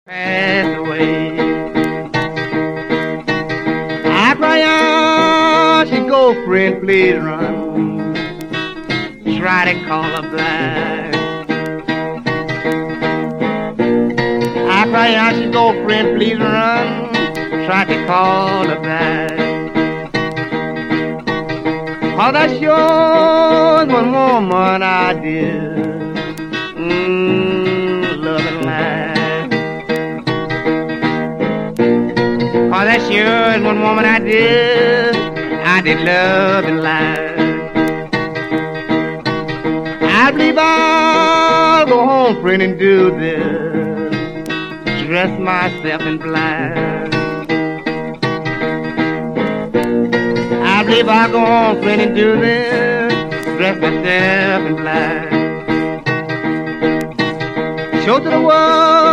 Passed away. I cry out, she girlfriend, please run. Try to call her back. I cry out, she girlfriend, please run. Try to call her back. Oh, that sure is one woman I did. Love and laugh. Oh, that sure is one woman I did love and laugh. I believe I'll go home, friend, and do this. Dress myself in black. I believe I'll go home, friend, and do this. Dress myself in black. Show to the world